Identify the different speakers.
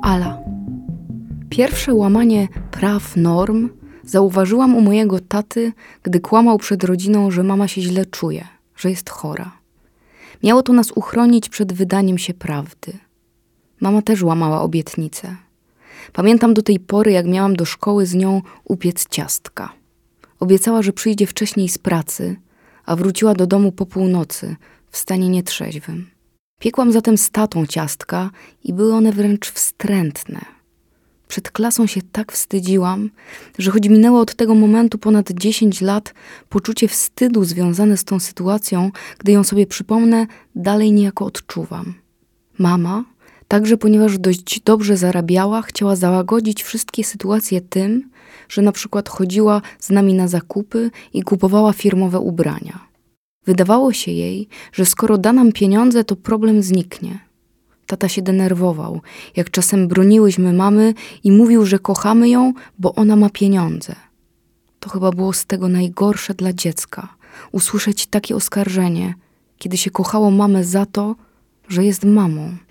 Speaker 1: Ala. Pierwsze łamanie praw, norm zauważyłam u mojego taty, gdy kłamał przed rodziną, że mama się źle czuje, że jest chora. Miało to nas uchronić przed wydaniem się prawdy. Mama też łamała obietnice. Pamiętam do tej pory, jak miałam do szkoły z nią upiec ciastka. Obiecała, że przyjdzie wcześniej z pracy, a wróciła do domu po północy, w stanie nietrzeźwym. Piekłam zatem z tatą ciastka i były one wręcz wstrętne. Przed klasą się tak wstydziłam, że choć minęło od tego momentu ponad 10 lat, poczucie wstydu związane z tą sytuacją, gdy ją sobie przypomnę, dalej niejako odczuwam. Mama, także ponieważ dość dobrze zarabiała, chciała załagodzić wszystkie sytuacje tym, że na przykład chodziła z nami na zakupy i kupowała firmowe ubrania. Wydawało się jej, że skoro da nam pieniądze, to problem zniknie. Tata się denerwował, jak czasem broniłyśmy mamy i mówił, że kochamy ją, bo ona ma pieniądze. To chyba było z tego najgorsze dla dziecka, usłyszeć takie oskarżenie, kiedy się kochało mamę za to, że jest mamą.